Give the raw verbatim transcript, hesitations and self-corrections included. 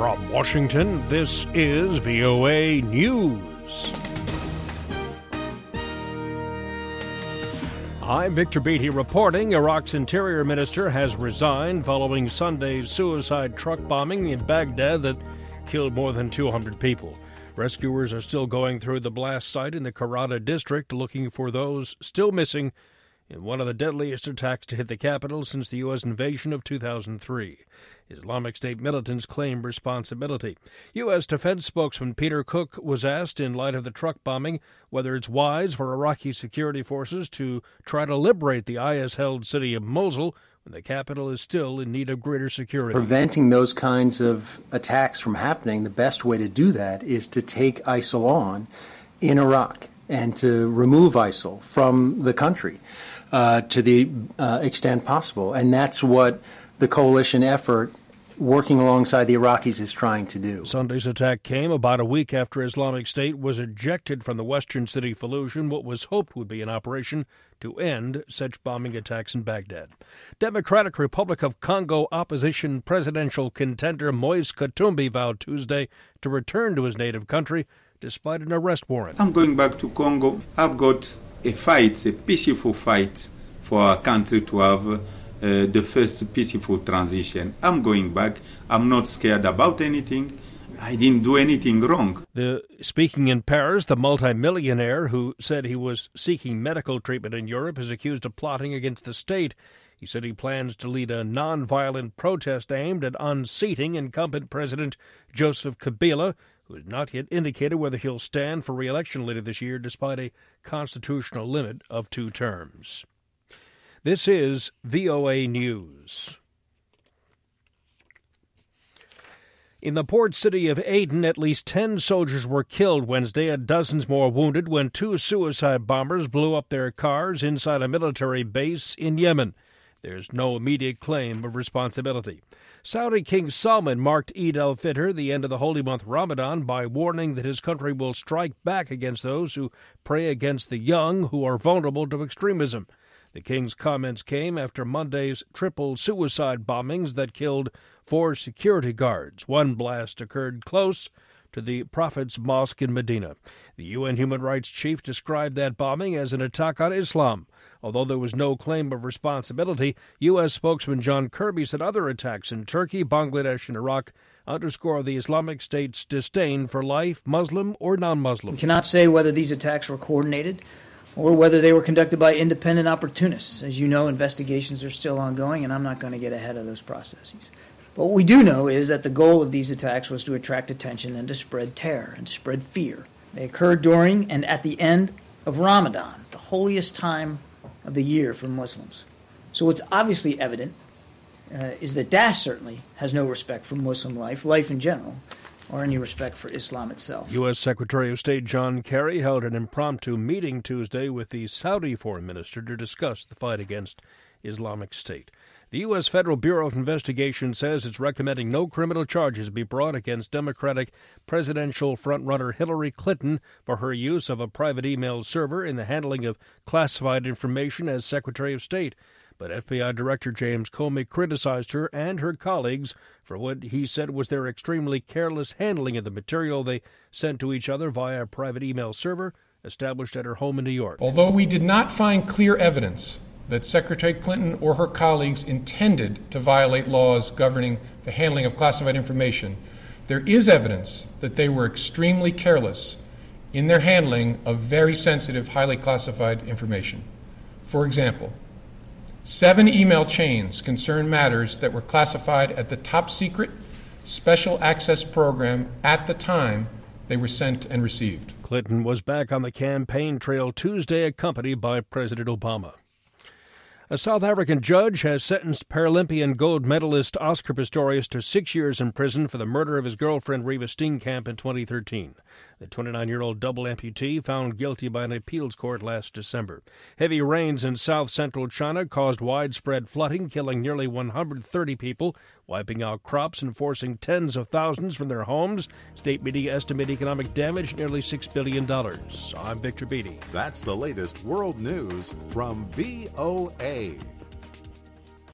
From Washington, this is V O A News. I'm Victor Beatty reporting. Iraq's interior minister has resigned following Sunday's suicide truck bombing in Baghdad that killed more than two hundred people. Rescuers are still going through the blast site in the Karada district looking for those still missing in one of the deadliest attacks to hit the capital since the U S invasion of two thousand three. Islamic State militants claim responsibility. U S Defense spokesman Peter Cook was asked, in light of the truck bombing, whether it's wise for Iraqi security forces to try to liberate the I S-held city of Mosul when the capital is still in need of greater security. Preventing those kinds of attacks from happening, the best way to do that is to take ISIL on in Iraq and to remove ISIL from the country uh, to the uh, extent possible. And that's what the coalition effort working alongside the Iraqis is trying to do. Sunday's attack came about a week after Islamic State was ejected from the western city Fallujah in what was hoped would be an operation to end such bombing attacks in Baghdad. Democratic Republic of Congo opposition presidential contender Moise Katumbi vowed Tuesday to return to his native country despite an arrest warrant. I'm going back to Congo. I've got a fight, a peaceful fight for our country to have Uh, the first peaceful transition. I'm going back. I'm not scared about anything. I didn't do anything wrong. The, speaking in Paris, the multimillionaire who said he was seeking medical treatment in Europe is accused of plotting against the state. He said he plans to lead a nonviolent protest aimed at unseating incumbent President Joseph Kabila, who has not yet indicated whether he'll stand for re-election later this year despite a constitutional limit of two terms. This is V O A News. In the port city of Aden, at least ten soldiers were killed Wednesday and dozens more wounded when two suicide bombers blew up their cars inside a military base in Yemen. There's no immediate claim of responsibility. Saudi King Salman marked Eid al-Fitr, the end of the holy month Ramadan, by warning that his country will strike back against those who pray against the young who are vulnerable to extremism. The king's comments came after Monday's triple suicide bombings that killed four security guards. One blast occurred close to the Prophet's Mosque in Medina. The U N human rights chief described that bombing as an attack on Islam. Although there was no claim of responsibility, U S spokesman John Kirby said other attacks in Turkey, Bangladesh, and Iraq underscore the Islamic State's disdain for life, Muslim or non-Muslim. We cannot say whether these attacks were coordinated or whether they were conducted by independent opportunists. As you know, investigations are still ongoing, and I'm not going to get ahead of those processes. But what we do know is that the goal of these attacks was to attract attention and to spread terror and to spread fear. They occurred during and at the end of Ramadan, the holiest time of the year for Muslims. So what's obviously evident uh, is that Daesh certainly has no respect for Muslim life, life in general, or any respect for Islam itself. U S. Secretary of State John Kerry held an impromptu meeting Tuesday with the Saudi foreign minister to discuss the fight against Islamic State. The U S. Federal Bureau of Investigation says it's recommending no criminal charges be brought against Democratic presidential frontrunner Hillary Clinton for her use of a private email server in the handling of classified information as Secretary of State. But F B I Director James Comey criticized her and her colleagues for what he said was their extremely careless handling of the material they sent to each other via a private email server established at her home in New York. Although we did not find clear evidence that Secretary Clinton or her colleagues intended to violate laws governing the handling of classified information, there is evidence that they were extremely careless in their handling of very sensitive, highly classified information. For example, seven email chains concern matters that were classified at the top secret special access program at the time they were sent and received. Clinton was back on the campaign trail Tuesday, accompanied by President Obama. A South African judge has sentenced Paralympian gold medalist Oscar Pistorius to six years in prison for the murder of his girlfriend Reva Steenkamp in twenty thirteen. The twenty-nine-year-old double amputee found guilty by an appeals court last December. Heavy rains in south-central China caused widespread flooding, killing nearly one hundred thirty people, wiping out crops and forcing tens of thousands from their homes. State media estimate economic damage nearly six billion dollars. I'm Victor Beatty. That's the latest world news from V O A.